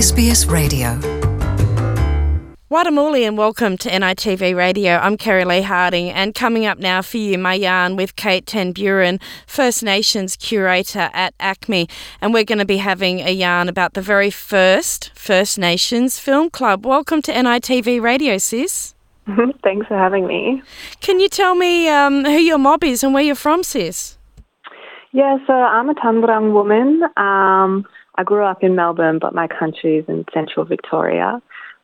SBS Radio. Wadamuli and welcome to NITV Radio. I'm Kerry Lee Harding, and coming up now for you, my yarn with Kate ten Buren, First Nations curator at ACMI, and we're going to be having a yarn about the very first First Nations Film Club. Welcome to NITV Radio, sis. Thanks for having me. Can you tell me who your mob is and where you're from, sis? Yeah, so I'm a Tanburang woman. I grew up in Melbourne, but my country is in central Victoria.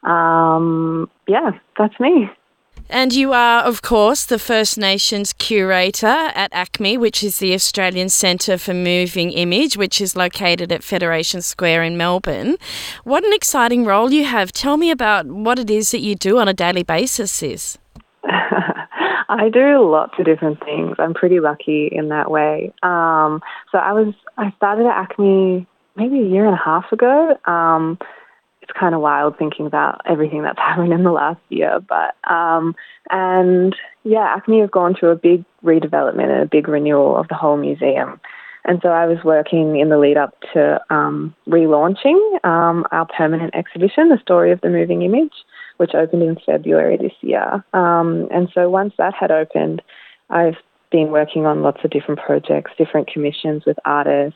That's me. And you are, of course, the First Nations curator at ACMI, which is the Australian Centre for Moving Image, which is located at Federation Square in Melbourne. What an exciting role you have. Tell me about what it is that you do on a daily basis, sis. I do lots of different things. I'm pretty lucky in that way. So I started at ACMI maybe a year and a half ago. It's kind of wild thinking about everything that's happened in the last year. But, ACMI has gone through a big redevelopment and a big renewal of the whole museum. And so I was working in the lead up to relaunching our permanent exhibition, The Story of the Moving Image, which opened in February this year. And so once that had opened, I've been working on lots of different projects, different commissions with artists.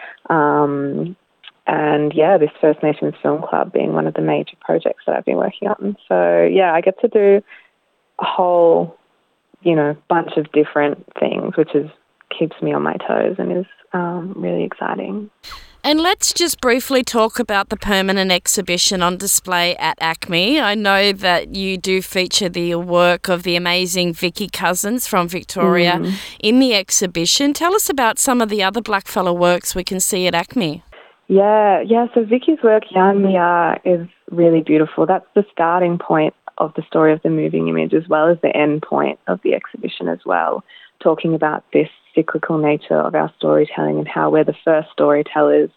This First Nations Film Club being one of the major projects that I've been working on. So, I get to do a whole, bunch of different things, which keeps me on my toes and is really exciting. And let's just briefly talk about the permanent exhibition on display at ACMI. I know that you do feature the work of the amazing Vicky Cousins from Victoria in the exhibition. Tell us about some of the other blackfella works we can see at ACMI. So Vicky's work, Yan Mia, is really beautiful. That's the starting point of the Story of the Moving Image as well as the end point of the exhibition as well, talking about this cyclical nature of our storytelling and how we're the first storytellers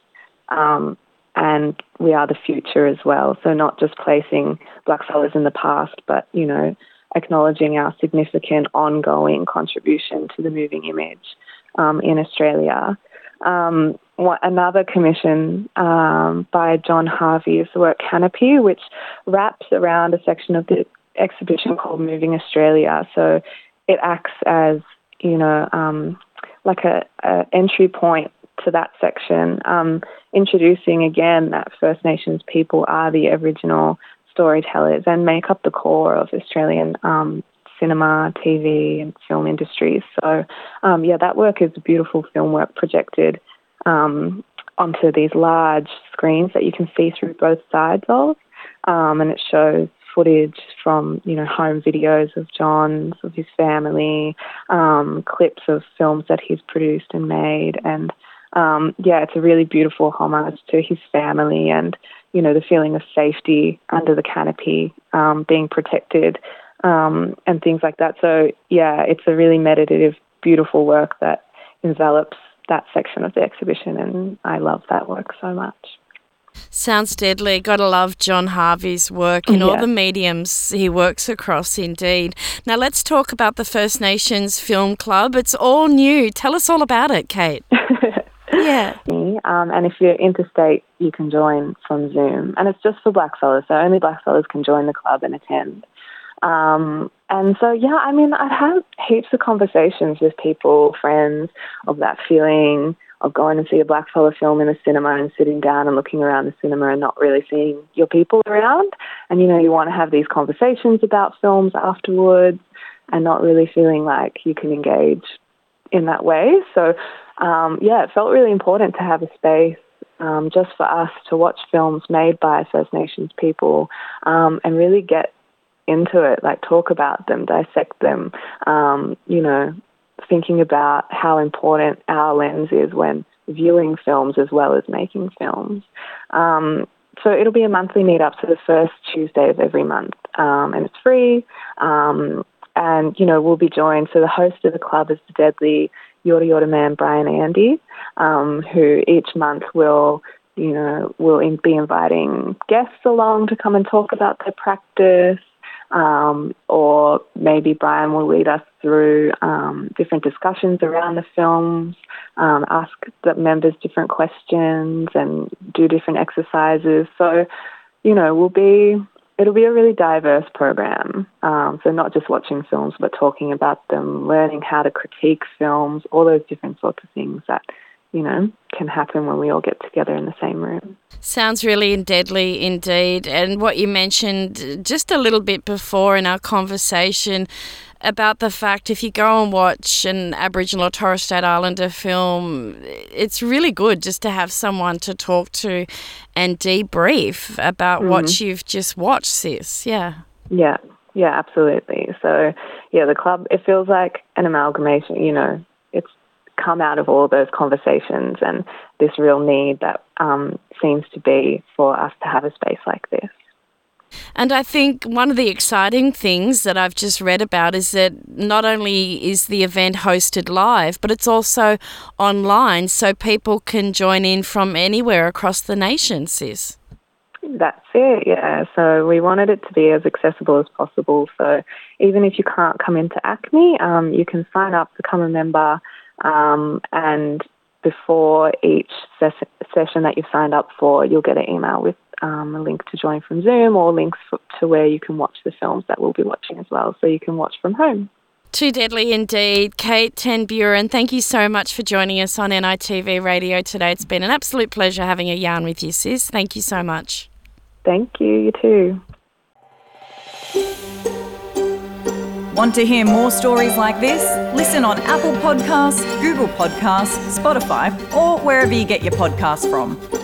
and we are the future as well. So not just placing blackfellas in the past, but, acknowledging our significant ongoing contribution to the moving image in Australia. Another commission by John Harvey is the work Canopy, which wraps around a section of the exhibition called Moving Australia. So it acts as, like a entry point to that section, introducing again that First Nations people are the original storytellers and make up the core of Australian cinema, TV and film industries. So, that work is beautiful film work projected onto these large screens that you can see through both sides of, and it shows footage from, home videos of John's, of his family, clips of films that he's produced and made. And, it's a really beautiful homage to his family and, the feeling of safety under the canopy, being protected, and things like that. So, it's a really meditative, beautiful work that envelops that section of the exhibition, and I love that work so much. Sounds deadly. Gotta love John Harvey's work in all the mediums he works across, indeed. Now let's talk about the First Nations Film Club. It's all new. Tell us all about it, Kate. And if you're interstate, you can join from Zoom. And it's just for blackfellas, so only blackfellas can join the club and attend. I've had heaps of conversations with people, friends, of that feeling of going and see a blackfella film in a cinema and sitting down and looking around the cinema and not really seeing your people around. And, you want to have these conversations about films afterwards and not really feeling like you can engage in that way. So, it felt really important to have a space just for us to watch films made by First Nations people and really get into it, like talk about them, dissect them, thinking about how important our lens is when viewing films as well as making films. So it'll be a monthly meetup, so the first Tuesday of every month, and it's free. We'll be joined. So the host of the club is the deadly Yorta Yorta man Brian Andy, who each month will be inviting guests along to come and talk about their practice, or maybe Brian will lead us through different discussions around the films, ask the members different questions and do different exercises. So, it'll be a really diverse program. So not just watching films, but talking about them, learning how to critique films, all those different sorts of things that, can happen when we all get together in the same room. Sounds really deadly indeed. And what you mentioned just a little bit before in our conversation about the fact if you go and watch an Aboriginal or Torres Strait Islander film, it's really good just to have someone to talk to and debrief about what you've just watched, sis. Yeah. Yeah, absolutely. So, the club, it feels like an amalgamation, it's come out of all those conversations and this real need that seems to be for us to have a space like this. And I think one of the exciting things that I've just read about is that not only is the event hosted live, but it's also online, so people can join in from anywhere across the nation, sis. That's it, yeah. So we wanted it to be as accessible as possible. So even if you can't come into ACMI, you can sign up, become a member, and before each session that you've signed up for, you'll get an email with a link to join from Zoom or links to where you can watch the films that we'll be watching as well, so you can watch from home. Too deadly indeed. Kate ten Buren, thank you so much for joining us on NITV Radio today. It's been an absolute pleasure having a yarn with you, sis. Thank you so much. Thank you, you too. Want to hear more stories like this? Listen on Apple Podcasts, Google Podcasts, Spotify, or wherever you get your podcasts from.